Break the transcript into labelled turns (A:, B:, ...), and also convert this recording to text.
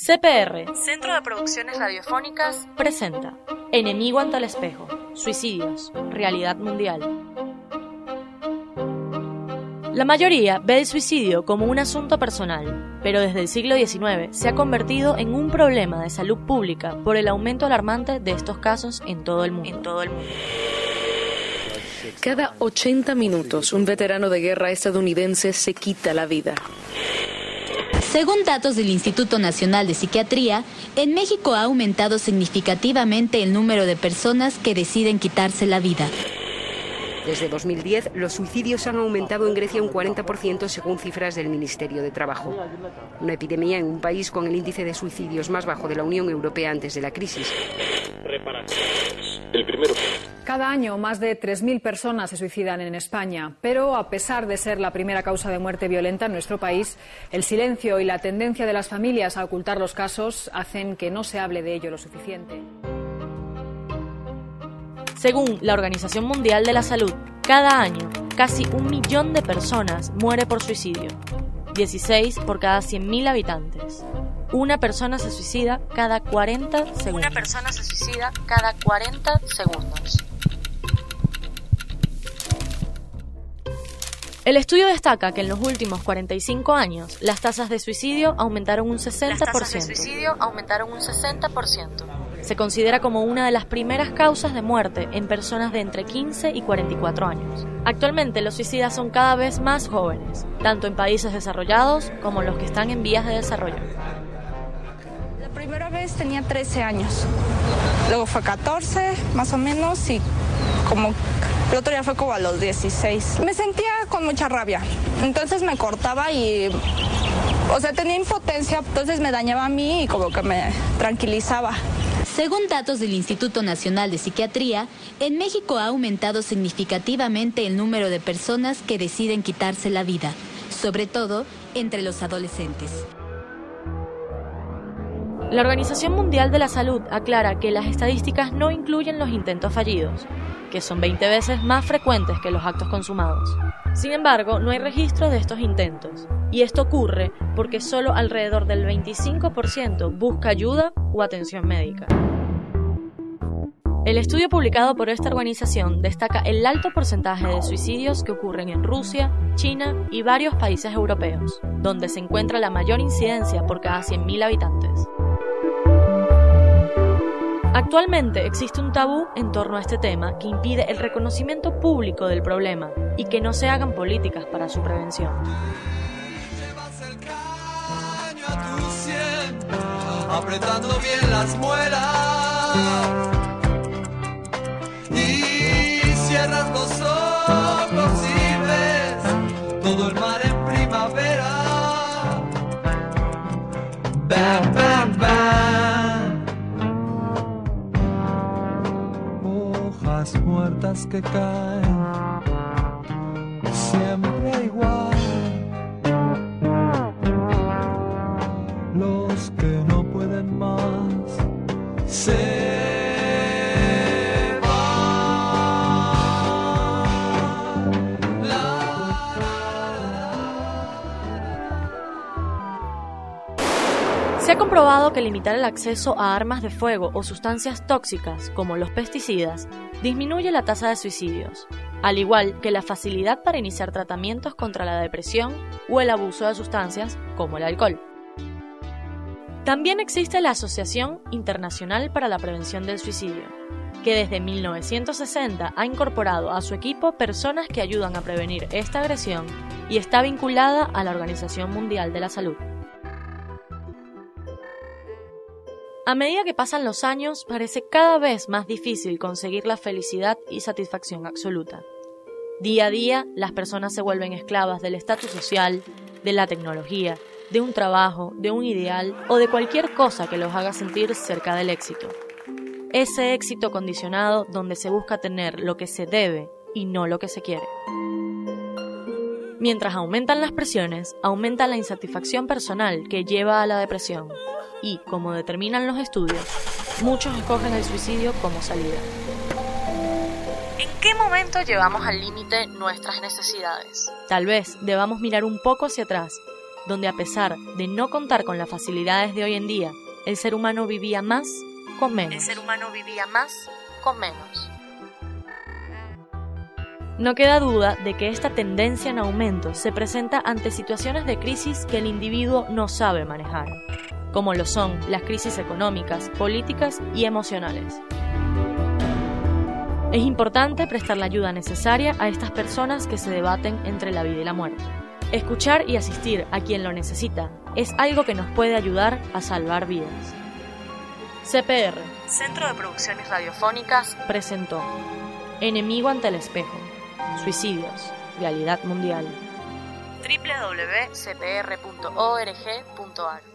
A: CPR, Centro de Producciones Radiofónicas, presenta Enemigo ante el espejo, suicidios, realidad mundial. La mayoría ve el suicidio como un asunto personal, pero desde el siglo XIX se ha convertido en un problema de salud pública por el aumento alarmante de estos casos en todo el mundo.
B: Cada 80 minutos, un veterano de guerra estadounidense se quita la vida.
C: Según datos del Instituto Nacional de Psiquiatría, en México ha aumentado significativamente el número de personas que deciden quitarse la vida.
D: Desde 2010, los suicidios han aumentado en Grecia un 40% según cifras del Ministerio de Trabajo. Una epidemia en un país con el índice de suicidios más bajo de la Unión Europea antes de la crisis.
E: Cada año más de 3.000 personas se suicidan en España, pero a pesar de ser la primera causa de muerte violenta en nuestro país, el silencio y la tendencia de las familias a ocultar los casos hacen que no se hable de ello lo suficiente.
A: Según la Organización Mundial de la Salud, cada año casi 1 millón de personas muere por suicidio, 16 por cada 100.000 habitantes. Una persona se suicida cada 40 segundos. El estudio destaca que en los últimos 45 años las tasas de suicidio aumentaron un 60%. Se considera como una de las primeras causas de muerte en personas de entre 15 y 44 años. Actualmente los suicidas son cada vez más jóvenes, tanto en países desarrollados como los que están en vías de desarrollo.
F: La primera vez tenía 13 años, luego fue 14 más o menos y como el otro día fue como a los 16. Me sentía con mucha rabia, entonces me cortaba y, tenía impotencia, entonces me dañaba a mí y como que me tranquilizaba.
C: Según datos del Instituto Nacional de Psiquiatría, en México ha aumentado significativamente el número de personas que deciden quitarse la vida, sobre todo entre los adolescentes.
A: La Organización Mundial de la Salud aclara que las estadísticas no incluyen los intentos fallidos, que son 20 veces más frecuentes que los actos consumados. Sin embargo, no hay registro de estos intentos, y esto ocurre porque solo alrededor del 25% busca ayuda o atención médica. El estudio publicado por esta organización destaca el alto porcentaje de suicidios que ocurren en Rusia, China y varios países europeos, donde se encuentra la mayor incidencia por cada 100.000 habitantes. Actualmente existe un tabú en torno a este tema que impide el reconocimiento público del problema y que no se hagan políticas para su prevención.
G: Apretando bien las muelas y cierras los ojos y ves todo el mar en primavera. Bam, bam, bam. Hojas muertas que caen siempre igual. Los que no pueden más se
A: Se ha comprobado que limitar el acceso a armas de fuego o sustancias tóxicas, como los pesticidas, disminuye la tasa de suicidios, al igual que la facilidad para iniciar tratamientos contra la depresión o el abuso de sustancias, como el alcohol. También existe la Asociación Internacional para la Prevención del Suicidio, que desde 1960 ha incorporado a su equipo personas que ayudan a prevenir esta agresión y está vinculada a la Organización Mundial de la Salud. A medida que pasan los años, parece cada vez más difícil conseguir la felicidad y satisfacción absoluta. Día a día, las personas se vuelven esclavas del estatus social, de la tecnología, de un trabajo, de un ideal o de cualquier cosa que los haga sentir cerca del éxito. Ese éxito condicionado donde se busca tener lo que se debe y no lo que se quiere. Mientras aumentan las presiones, aumenta la insatisfacción personal que lleva a la depresión y, como determinan los estudios, muchos escogen el suicidio como salida. ¿En qué momento llevamos al límite nuestras necesidades? Tal vez debamos mirar un poco hacia atrás donde a pesar de no contar con las facilidades de hoy en día, el ser humano vivía más con menos. No queda duda de que esta tendencia en aumento se presenta ante situaciones de crisis que el individuo no sabe manejar, como lo son las crisis económicas, políticas y emocionales. Es importante prestar la ayuda necesaria a estas personas que se debaten entre la vida y la muerte. Escuchar y asistir a quien lo necesita es algo que nos puede ayudar a salvar vidas. CPR, Centro de Producciones Radiofónicas, presentó Enemigo ante el espejo. Suicidios, realidad mundial. www.cpr.org.ar